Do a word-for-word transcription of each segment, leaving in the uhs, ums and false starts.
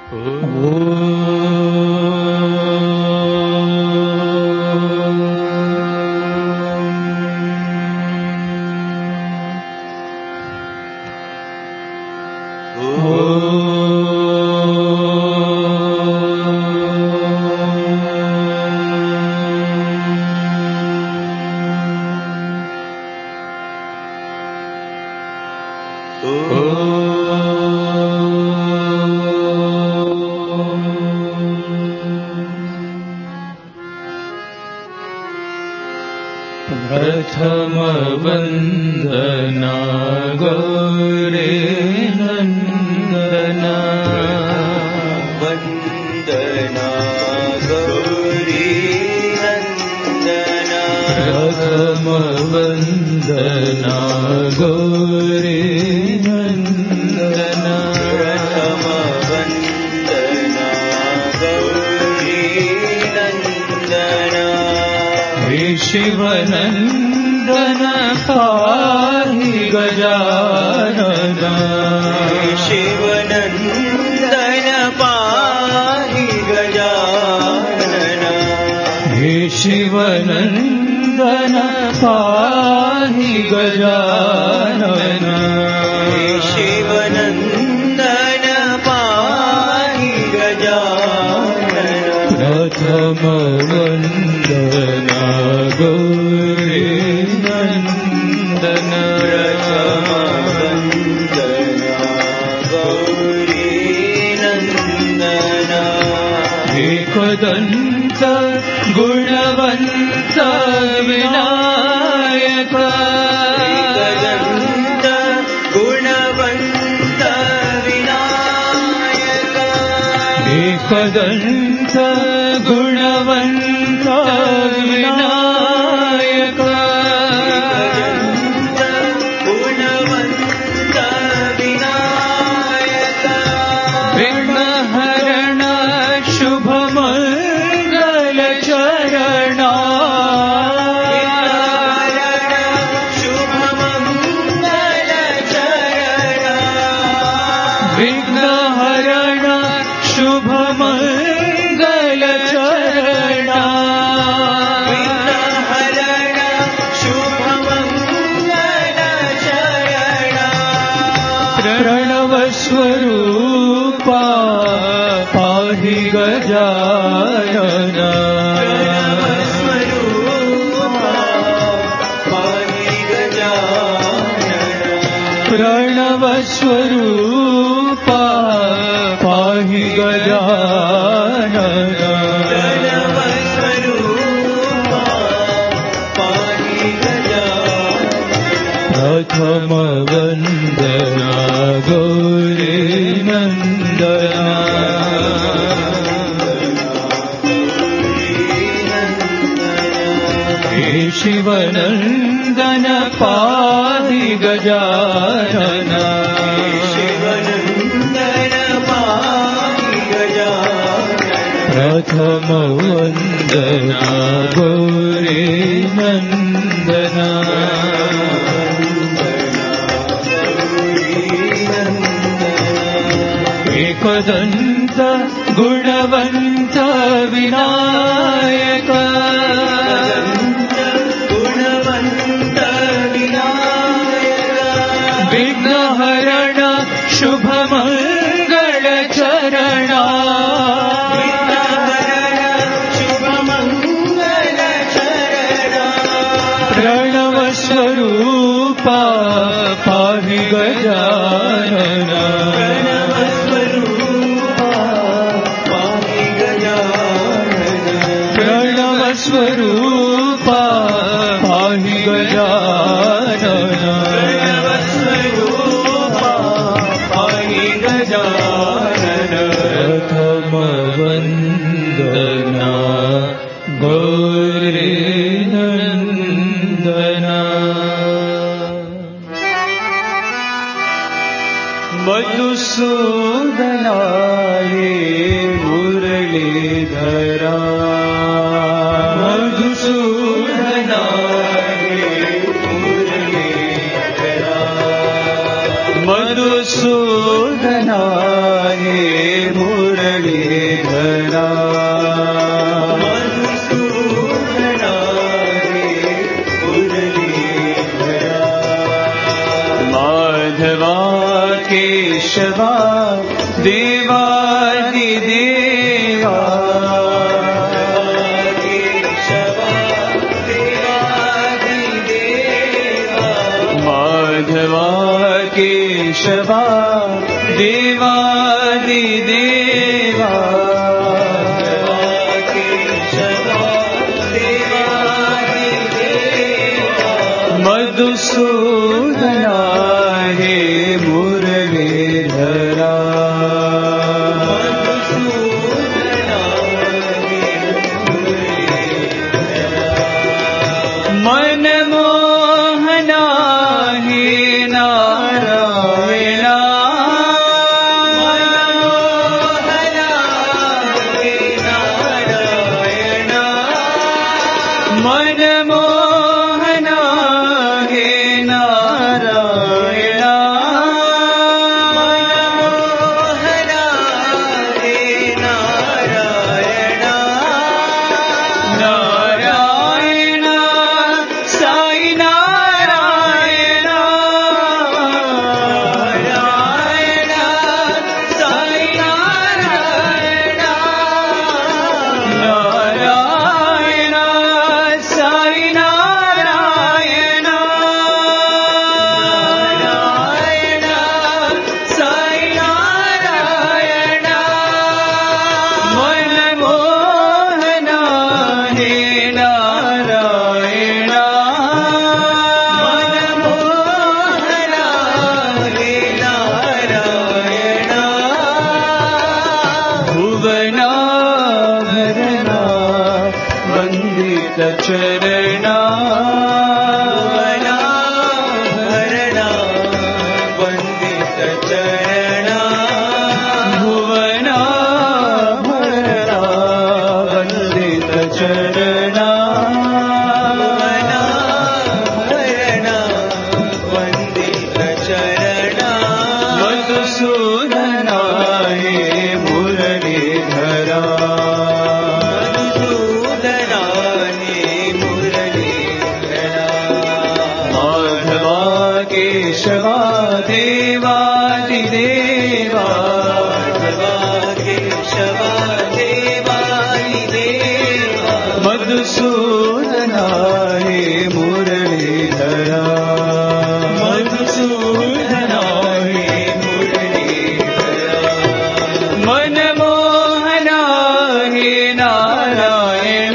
प्रथम वंदना गौरी नंदना वंदना गौरी नंदना प्रथम वंदना गौरी नंदना प्रथम वंदना गौरी नंदना हे शिवनंदन पाहि गजानना शिवनंदन पाहि गजानना हे शिवनंदन पाहि गजानना शिवनंदन पाहि गजानना प्रथम वंदना गौरी नंदन प्रथम वंदना गौरी नंदना एकदंत गुणवंत विनायक एकदंत गुणवंत विनायक एकदंत गुणवंत विनायक एकदंत गुणवंत विनायक विघ्नहरण शुभमंगल चरणा विघ्नहरण शुभमंगल चरणा विघ्नहरण शुभमंगल चरणा विघ्नहरण शुभमंगल चरणा प्रणव स्वरूपा पाहि गजानना प्रणव स्वरूपा पाहि गजानना प्रणव स्वरूपा पाहि गजानना प्रथम वंदना गौरी नंदना हे शिवनंदन पाहि गजानना शिवनंदन पाहि गजानना प्रथम वंदना गौरी नंदना एकदंत गुणवंत विनायक गुणवंत विनायक विघ्नहरण शुभमंगल चरणा विघ्नहरण शुभमंगल चरणा प्रणव स्वरूपा पाहि गजानना प्रणव स्वरूपा पाहि गजानना प्रणव स्वरूपा पाहि गजानना प्रणव स्वरूपा पाहि गजानना प्रथम वंदना गौरी नंदना मधुसूदनाये मुरलीधरा मधुसूदनाये मुरलीधरा मधुसूदनाये मुरलीधरा धरा मधुसूदना हे मुरलीधरा माधवा केशवा देवादिदेवा माधवा केशवा देवादिदेवा मधुसूदना हे मुरलीधरा मनमोहना हे नारायणा मनमोहना हे नारायणा नारायण साई नारायण नारायण साई नारायण नारायण साई नारायण नारायण साई नारायण मनमोहना हे नारायण मनमोहना हे नारायण भुवनाभरणा वन्दित चरणा भरणा वन्दित चरणा भुवनाभरणा वन्दित चरणा भरणा वन्दित चरणा मधुसूदना हे मुरलीधरा मधुसूदना हे मुरलीधरा माधवा केशवा देवादिदेवा माधवा केशवा देवादिदेवा मधुसूदना हे मुरलीधरा मधुसूदना हे मुरलीधरा मनमोहना हे नारायण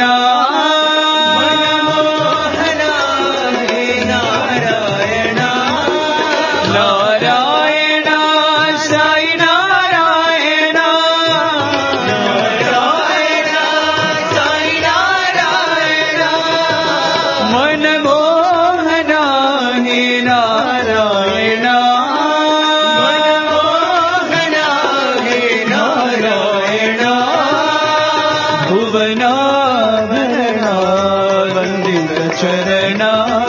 मनमोहना हे नारायण नारायण साई नारायण नारायण साई नारायण मनमोहना हे नारायण मनमोहना हे नारायण भुवनाभरणा वन्दित चरणा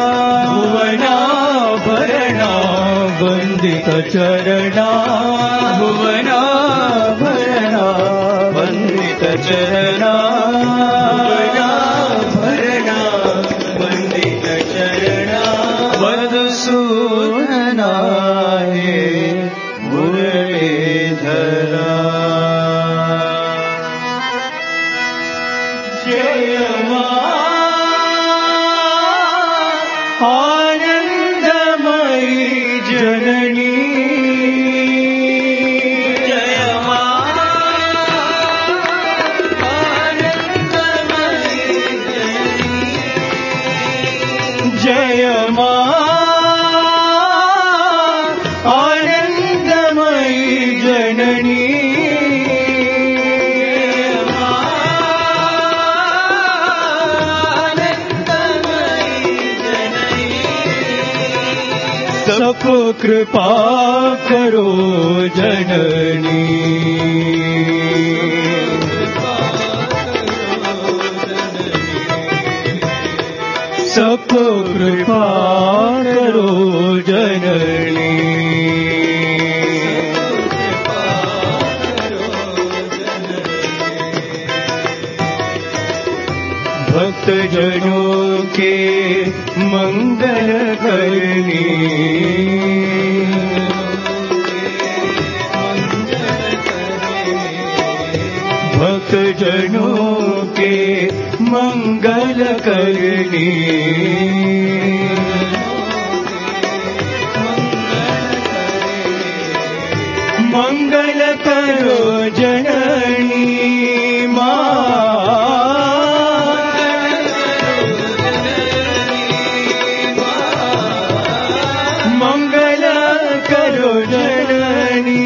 भुवनाभरणा वन्दित चरणा भुवनाभरणा वन्दित चरणा भरणा वन्दित चरणा मधुसूदना हे मुरलीधरा जय मा आनन्दमयी जननी जय मा आनन्दमयी जननी जय मा आनन्दमयी जननी सबको कृपा करो जननी सबको कृपा करो जननी जनों के मंगल करनी भक्त जनों के मंगल करनी मंगल करो जननी मंगल करो जननी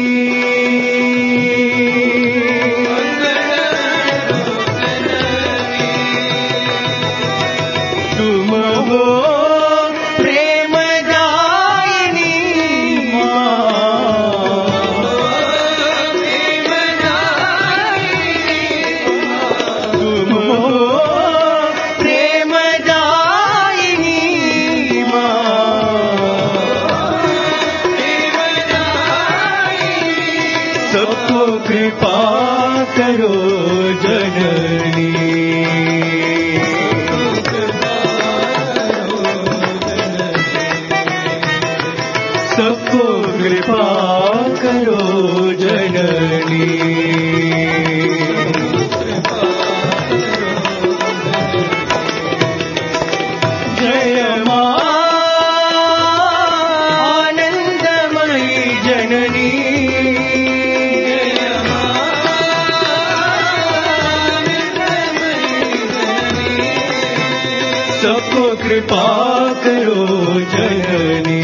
तुम हो प्रेमदायिनी तुम हो प्रेमदायिनी सबको कृपा करो जननी सबको कृपा करो जननी जय मां आनंदमयी जननी सबको कृपा करो जननी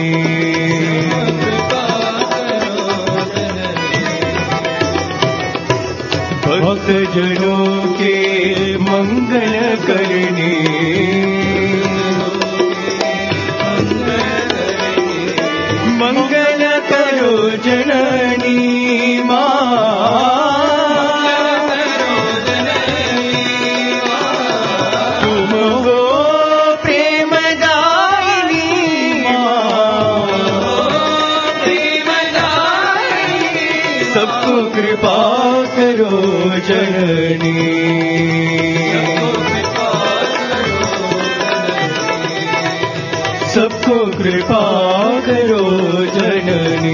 भक्त जनों के मंगल करनी मंगल करो जननी तुम हो प्रेमदायिनी सबको कृपा करो जननी सबको कृपा करो जननी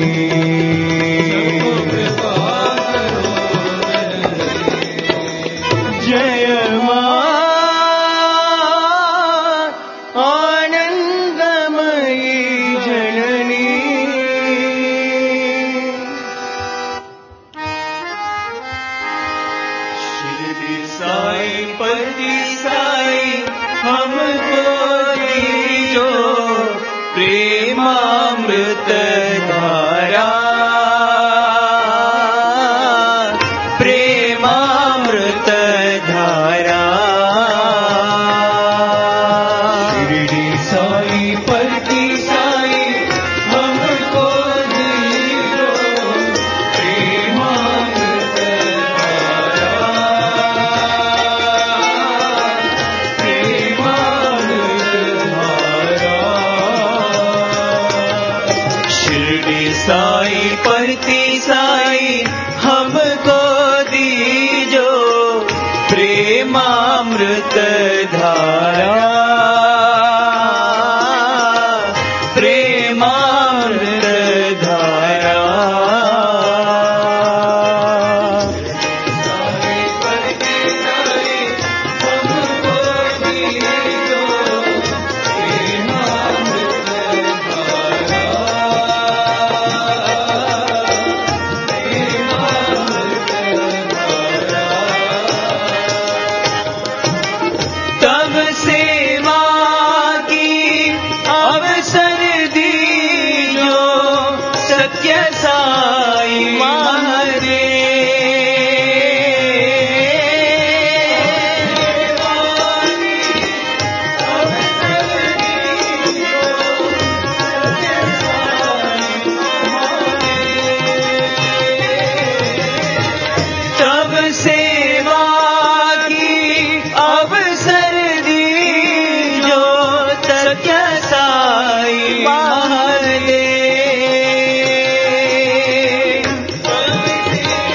जय मां आनंदमयी जननी शिरडी साई पति साई हमको दीजो प्रेमामृत धारा प्रेमामृत धारा शिरडी साई पति साई हमको दीजो प्रेमामृत शिरडी साई परती साई हमको दीजो प्रेमामृत धारा प्रेमामृत धारा तब सेवा की अवसर दीजो सत्य साई महादेव तब सेवा की अवसर दीजो सत्य साई महादेव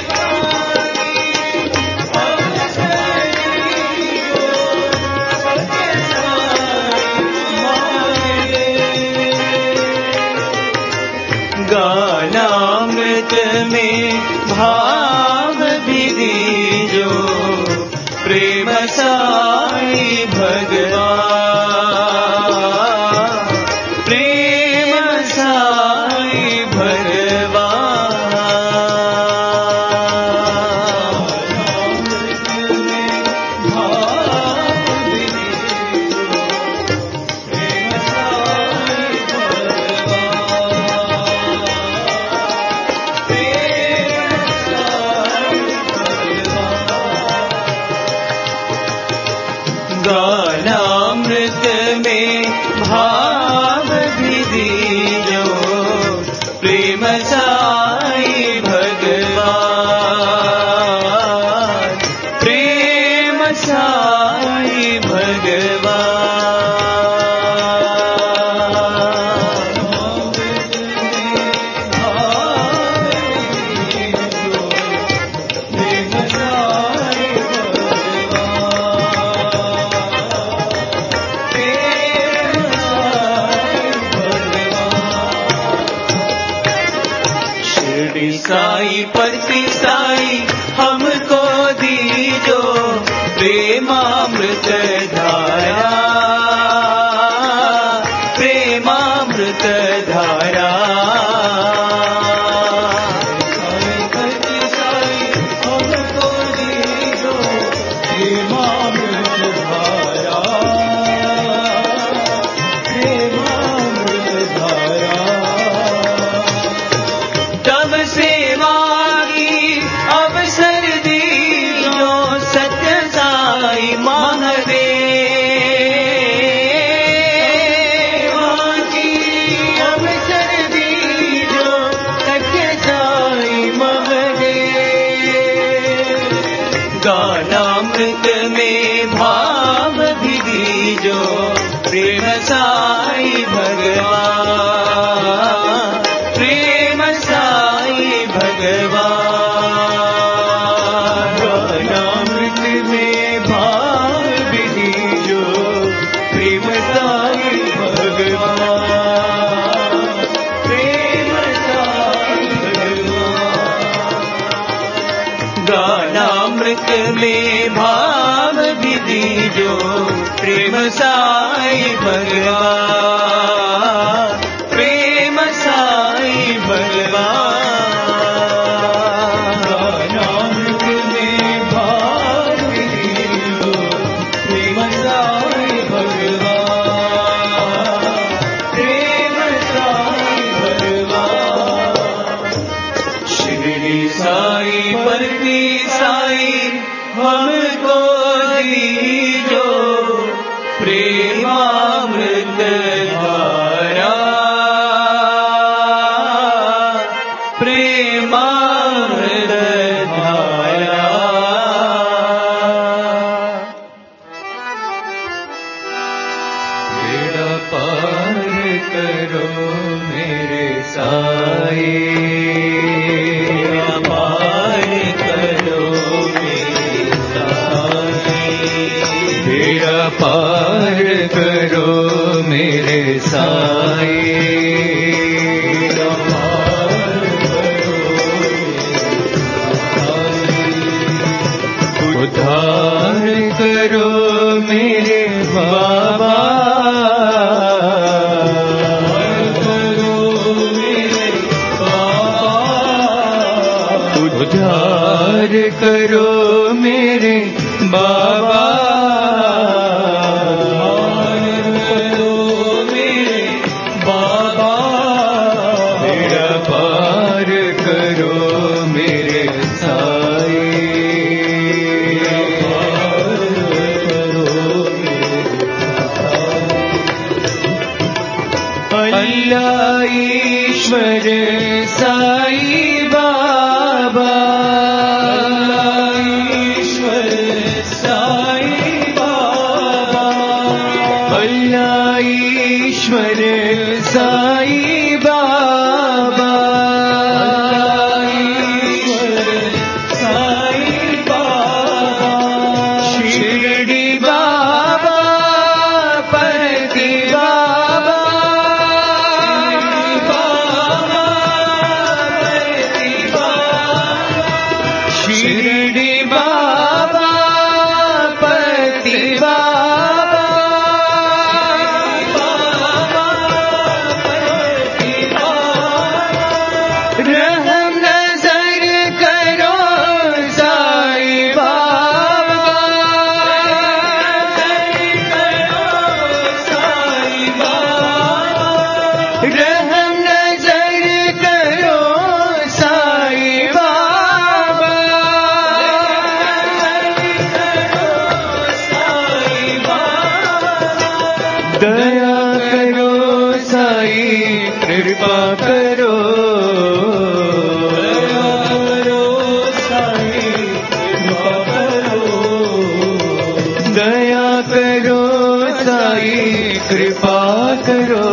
गानामृत में भाव भी दीजो प्रेम साई भगवान, प्रेम साई गानामृत में भाव भी दीजो प्रेम साई भगवान, प्रेम साई साई परसी साई हमको दीजो प्रेमामृत धारा, प्रेमामृत धारा। साई परसी साई हमको दीजो प्रेमामृत धारा, प्रेमामृत धारा। तब सेवा की अवसर दीजो सत्य साई महादेव की अवसर दीजो सत्य साई महादेव। गानामृत में भाव भी दीजो प्रेम साई भगवान, प्रेम साई भगवान। गानामृत में भाव भी दीजो प्रेम साई भगवान, प्रेम साई भगवान। गानामृत में भाव भी दीजो प्रेम साई भगवान, प्रेम साई भगवान। गानामृत में भाव भी दीजो प्रेम साई भगवान, प्रेम साई भगवान। शिरडी साई परती साई हमको दीजो प्रेमामृत धारा, प्रेमामृत धारा। बेड़ा पार करो मेरे साई, बेड़ा पार करो मेरे साई, बेड़ा पार करो मेरे साई, बेड़ा पार उद्धार करो मेरे बाबा, करो मेरे बाबा, उद्धार करो मेरे बाबा, करो मेरे बाबा। बेड़ा पार करो मेरे साई, अल्लाह ईश्वर साई बाबा, अल्लाह ईश्वर साई बाबा, अल्लाह ईश्वर साई बाबा, अल्लाह ईश्वर साई बाबा। शिरडी बाबा परती बाबा, कृपा करो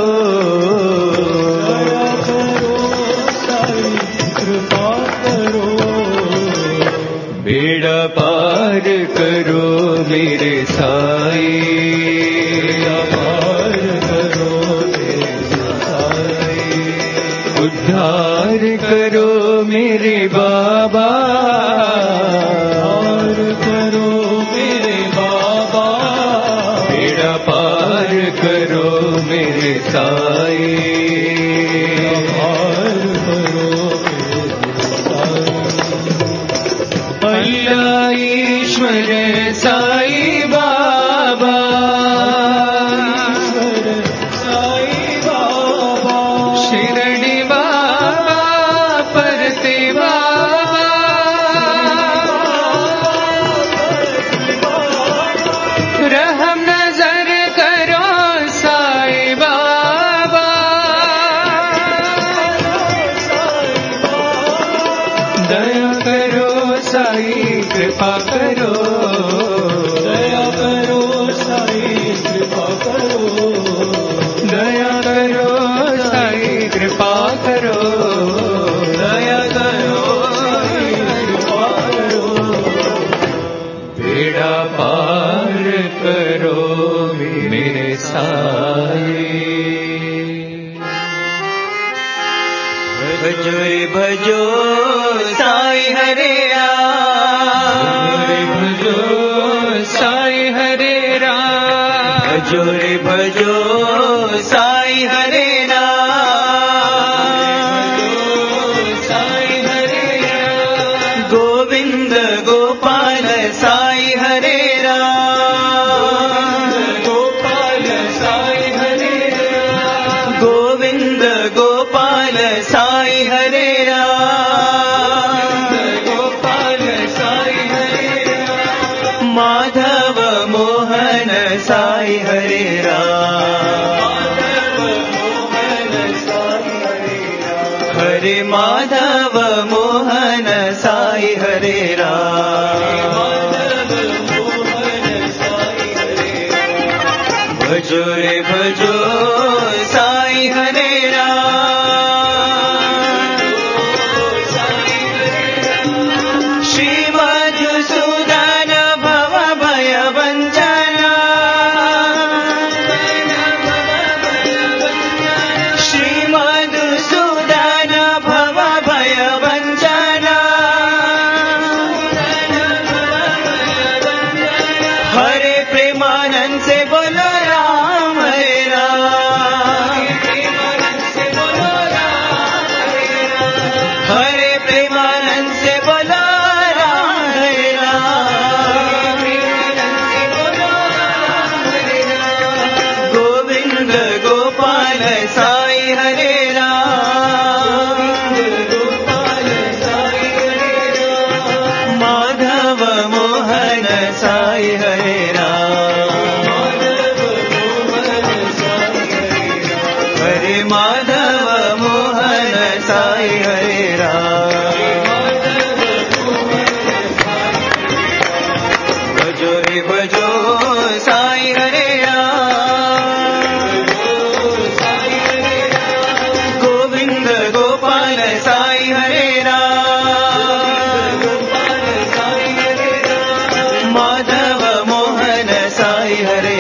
दया करो साईं कृपा करो बेड़ा पार करो मेरे साईं बेड़ा पार करो मेरे साईं उद्धार करो मेरे बाबा उद्धार करो मेरे बाबा बेड़ा पार करो मेरे साईं पार करो मेरे साईं अल्लाह ईश्वर साईं बाबा ईश्वर साईं बाबा शिरडी बाबा परते बाबा रहम नजर करो साईं बाबा दया करो साईं कृपा करो दया करो साईं कृपा करो दया करो साईं कृपा करो दया करो साईं कृपा करो बेड़ा पार करो मेरे साईं भजो रे भजो साईं हरे हरे भजो साईं हरे राम भजो रे भजो साईं हरे साईं हरे राम गोविंद गोपाल साईं हरे गोपाल साईं हरे राम गोविंद गोपाल साईं हरे गोपाल साईं हरे राम माधव मोहन साईं हरे हरे माधव मोहन साईं हरे भजो रे भजो साईं हरे श्री मधुसूदन भव भय वंजना श्री मधुसूदन भव भय वंजना हरे प्रेमानंद से बोलो राम हरे हरे प्रेमानंद से बोलो राम हरे गोविंद गोपाल साईं हरे माधव मोहन साईं हरे हरे माधव मोहन साईं हरे भजो रे भजो साईं हरे गोविंद गोपाल साईं हरे माधव मोहन साईं हरे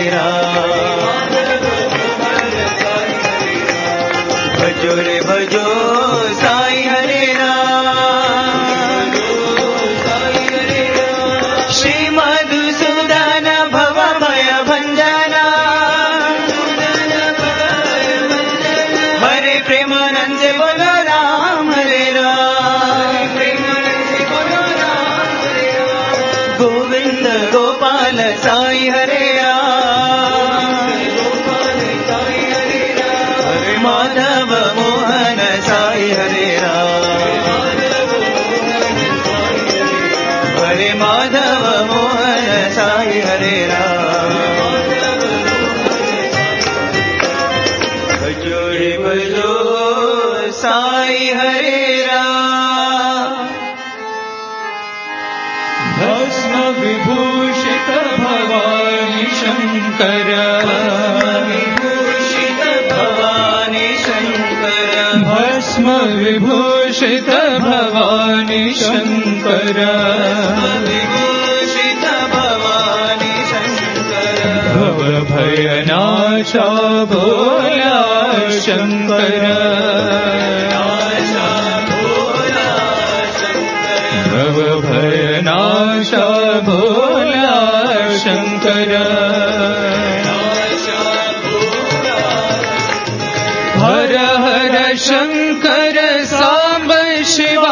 भजो रे भजो साईं हरे श्री मधुसूदन भव भय भंजना हरे प्रेमानंद से बोलो राम हरे गोविंद गोपाल साईं हरे हरे माधव मोहन साईं हरे हरे माधव मोहन साईं हरे भजो रे भजो साईं हरे भस्म विभूषित भवानी शंकर विभूषित भवानी शंकर विभूषित भवानी शंकर भव भयनाशा भोला शंकर भव भयनाशा भोला शंकर हर हर शंकर सांब शिवा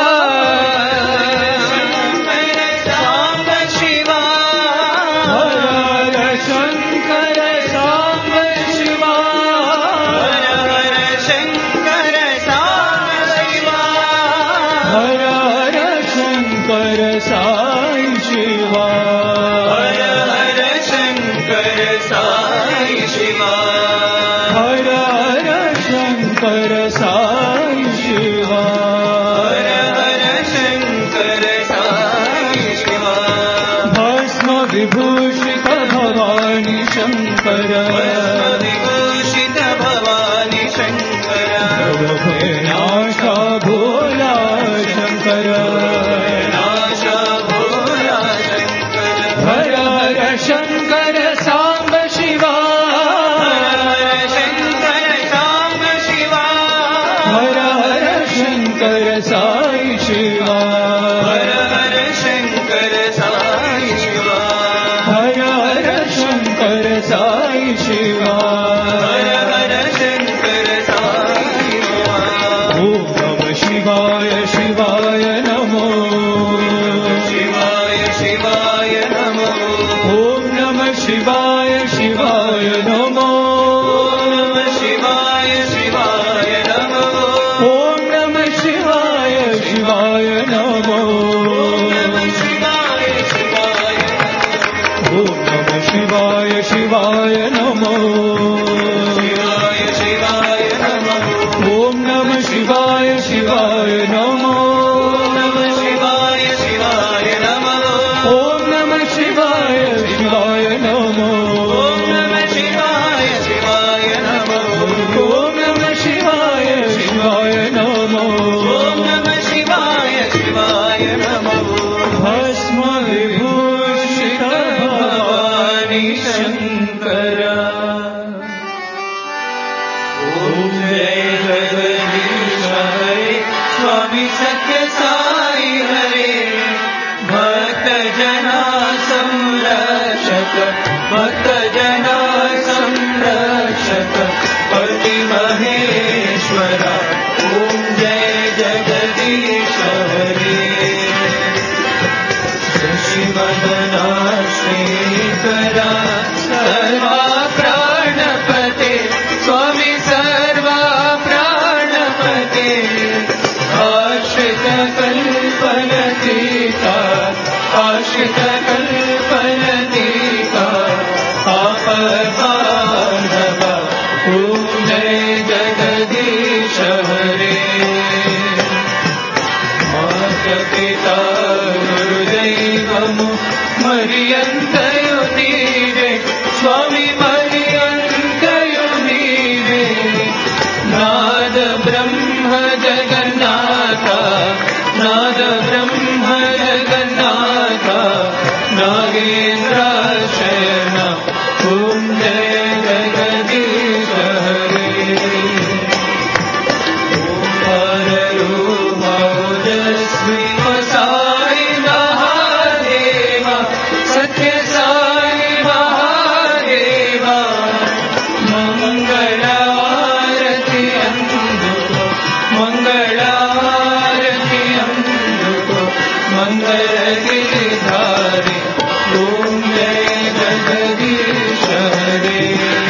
सांब शिवा हर हर शंकर सांब शिवा हर हर शंकर सांब शिवा हर हर शंकर साई शिवा हर हर शंकर साई शिवा हर हर शंकर साई शिवा हर हर शंकर साई शिवा भस्म विभूषित भवानी शंकर विभूषित भवानी शंकर भव भयनाशा भोला शंकर नाशा भोला शंकर हर हर शंकर सांब शिवा हर हर शंकर सांब शिवा हर हर शंकर साई शिवा हर हर शंकर साई शिवा हर हर शंकर साई शिवा हर हर शंकर साई शिवा ओम नमः शिवाय शिवाय नमो शिवाय शिवाय नमो ओम नमः शिवाय शिवाय नमो ओम नमः शिवाय शिवाय नमो ओम नमः शिवाय शिवाय नमो ओम नमः शिवाय शिवाय ओम नमः शिवाय शिवाय नमो शिवाय शिवाय नमो ओम नमः शिवाय शिवाय नमो ओम नमः शिवाय शिवाय नमो ओम नमः शिवाय शिवाय नमो ओम नमः शिवाय शिवाय नमो ओम नमः शिवाय शिवाय नमो ओम नमः शिवाय शिवाय नमो भस्म विभूषित भवानी शंकर ओम जय जगदीश हरे स्वामी सत्य साई हरे भक्त जना संरक्षक भक्त जना संरक्षक पति महेश्वरा ओम जय जगदीश हरे शशिवदना श्रीकरा सर्वा प्राणपते स्वामी सर्वा प्राणपते आश्रित कल्पनतीका आश्रित कल्पनतीका आपद्बान्धव ॐ जय जगदीश हरे माता-पिता गुरुदैवము మరియంతయు నీవే స్వామి మరియంతయు నీవే నాద బ్రహ్మ జగన్నాథ నాద బ్రహ్మ జగన్నాథ నాగేంద్ర శయన ఓం జయ జగదీశ హరే ओंकार रूप ओजस्वी साई महादेवा सत्य साई महादेवा मंगल आरती अंदुको मंगल आरती अंदुको मंगल गिरिधारी ओम जय जगदीश हरे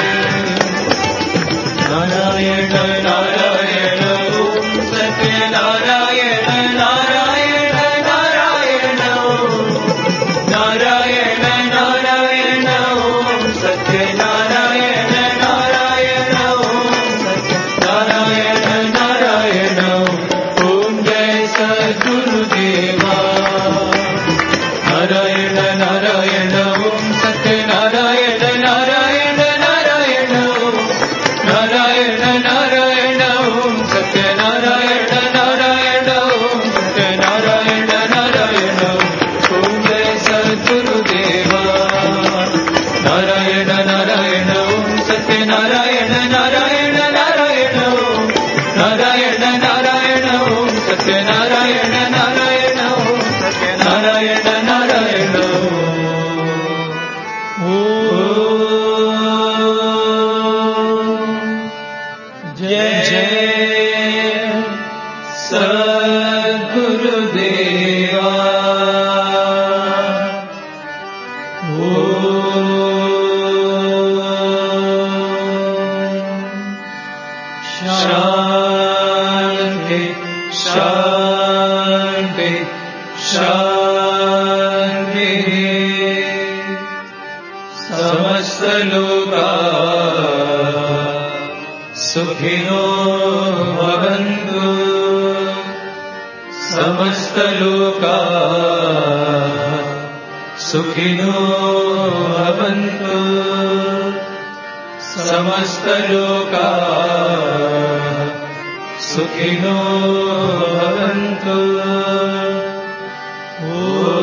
नारायण नारायण ओम सत्य नारायण नारायण नारायण ओम नारायण नारायण ओम सत्य नारायण नारायण ओम सत्य नारायण नारायण ओम जय सद्गुरुदेवा नारायण नारायण ओम सत्य नारायण नारायण नारायण ओम नारायण नारायण ओम सत्य नारायण शान्ति समस्तलोका सुखिनो भवन्तु समस्तलोका सुखिनो भवन्तु समस्तलोका सुखिनो भवन्तु ॐ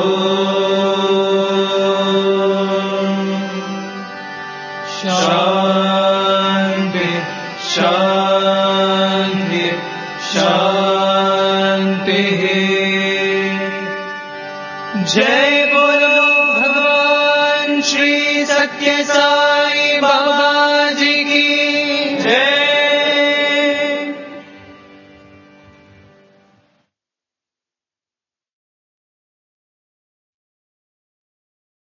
शान्ति शान्ति शान्तिः जय बोलो भगवान श्री सत्य साई